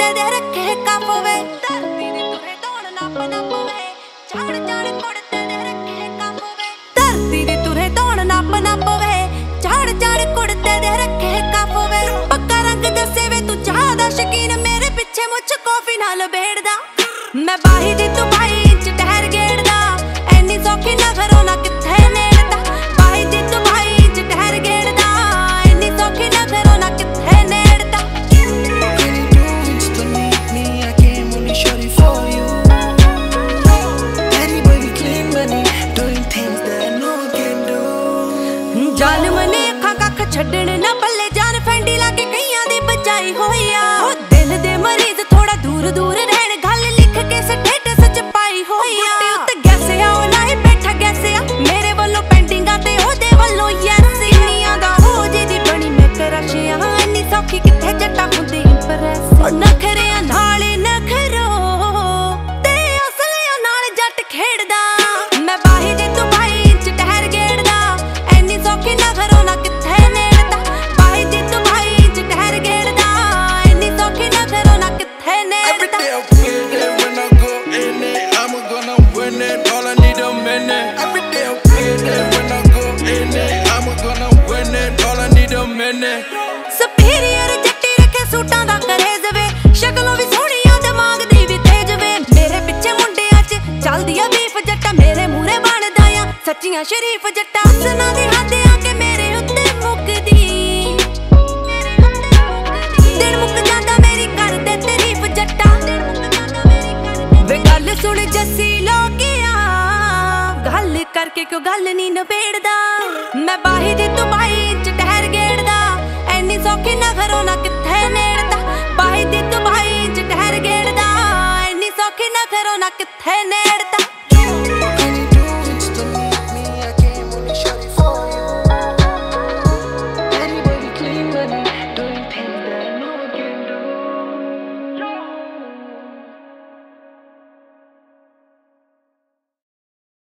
कुड़ते दे रखे कप वे धरती दे तुरे दौड़ नप नप वे झाड़ झाड़ कुड़ते दे रखे कप वे धरती दे तुरे दौड़ नप नप वे झाड़ झाड़ कुड़ते दे रखे कप वे पक्का रंग दसे वे तू चाह दा शकीन मेरे पिछे मुझ कॉफी नाल बेड़दा मैं बाही दी तू 22 इंच टहर गेड़दा एनी सौखी ना घरों ना किथे नेड़दा बाही दी तू 22 इंच टहर गेड़दा एनी सौखी ना घरों ना किथे नेड़दा जालिम ने अखां कख छड्डण ना पल्ले जान फैंडी लागे कईयां दी बचाई होई आ दिल दे मरीज थोड़ा दूर दूर रहण गल लिख के स्टेटस च पाई होई आ उत्ते गैसे आ ओ लाए बैठा गैसे आ मेरे वल्लों पेंटिंगां ते ओदे वल्लों यस इंनियां दा हो जे दी बनी मैं करशियां इन्नी सौखी किथे जट्टा हुंदी इंप्रेस नखरियां नाल नखरो ते असलियां नाल जट खेड़दा मैं बाही दे तू 22 इंच टहर गेड़दा एनी सौखी ना घरों ना किथे नेड़दा बाही दे तू 22 इंच टहर गेड़दा एनी सौखी ना घरों ना किथे नेड़दा सुपीरियर जट्टी रखे सूटां दा करेज वे शक्लों भी सोहणियां दिमाग दी भी तेज वे मेरे पिछे मुंडियां च चलदी आ बीफ जट्टा मेरे मूहरे बनदा आ सच्चियां शरीफ जट्टा हसना दी हद आके मेरे उत्ते मुकदी दिन मुक जांदा मेरी कर दे तारीफ जट्टा वे गल सुन जस्सी लोगिया गल करके क्यों गल नहीं नबेड़दा मैं बाही दी तू 22 इंच टहर गेड़दा एनी सौखी ना घरों ना किथे नेड़दा बाही दी तू 22 इंच टहर गेड़दा एनी सौखी ना घरों ना किथे नेड़दा